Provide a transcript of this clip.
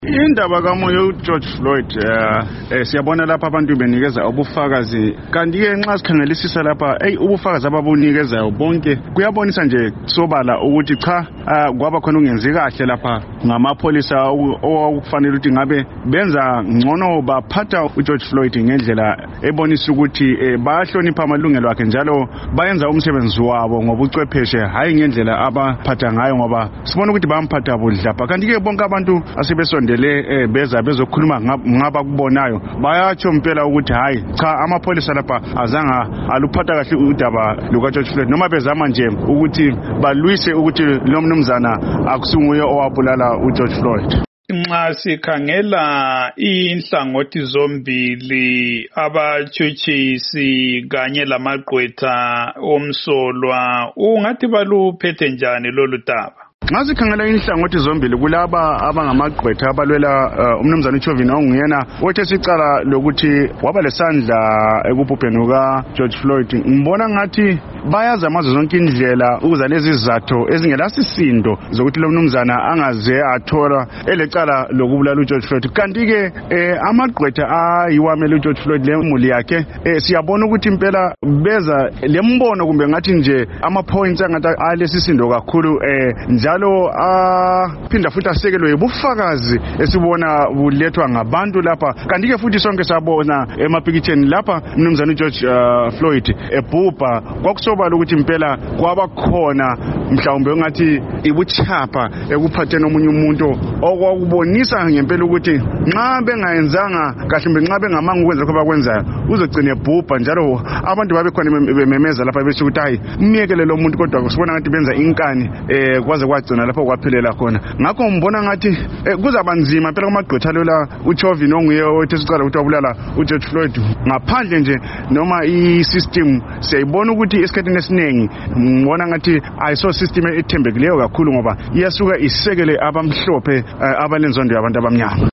Indaba kamoya uGeorge Floyd siyabona lapha abantu benikeza ubufakazi kanti ke nxa sikhangelisisa lapha ubufakazi ababunikezayo bonke kuyabonisa nje sobala ukuthi cha kwaba khona ungenzi kahle lapha ngamapholisa okufanele ukuthi ngabe benza ngcono baphatha uGeorge Floyd ngendlela ebonisa ukuthi bayahlonipha amalungelo akhe njalo bayenza umsebenzi wabo ngobucwepheshe hayi ngendlela abaphatha ngayo ngoba sibona ukuthi bamphatha budlapha kanti ke bonke abantu asebesonde beza bezokhuluma ngaba kubonayo bayatsho impela ukuthi hayi cha amapholisa lapha azanga aluphatha kahle udaba lukaGeorge Floyd noma bezama nje ukuthi balwise ukuthi lo mnumzana akusunguye owabulala uGeorge Floyd. Nxa sikhangela inhlangothi zombili abatshutshisi kanye lamagqwetha omsolwa ungathi baluphethe njani lolu daba? Nxa sikhangela inhlangothi zombili kulaba abangamagqwetha abalwela umnumzana uChauvin onguyena othe sicala lokuthi waba lesandla ekubhubheni kukaGeorge Floyd. Ngibona ngathi bayazama zonke indlela ukuza lezi zizathu ezingelasisindo zokuthi lo mnumzana angaze athola elecala lokubulala uGeorge Floyd. Kanti ke amagqwetha ayiwamela uGeorge Floyd lemuli yakhe siyabona ukuthi impela beza lembono kumbe ngathi nje ama-points angathi alesisindo kakhulu njalo aphinda futhi asekelwe ubufakazi esibona bulethwa ngabantu lapha kanti ke futhi sonke sabona emapikitsheni lapha umnumzana uGeorge Floyd ebhubha kwakusobala ukuthi impela kwaba khona mhlawumbe ngathi ibuchapha ekuphatheni omunye umuntu okwakubonisa ngempela ukuthi nxa bengayenzanga kahle nxa bengamanga ukwenza lokho bakwenzayo uzogcina ebhubha njalo abantu babe khona bememeza lapha besho ukuthi hayi umyekele lo muntu kodwa kusibona ngathi benza inkani kwaze kwagcina lapho kwaphelela khona ngakho ngibona ngathi kuzaba nzima phela kumagqwetha lola uChauvin onguye othi sicala ukuthi wabulala uGeorge Floyd ngaphandle nje noma i-system siyayibona ukuthi esikhathini esiningi ngibona ngathi ayiso system ethembekileyo kakhulu ngoba iyasuka isekele abamhlophe abalenzondo yabantu abamnyama.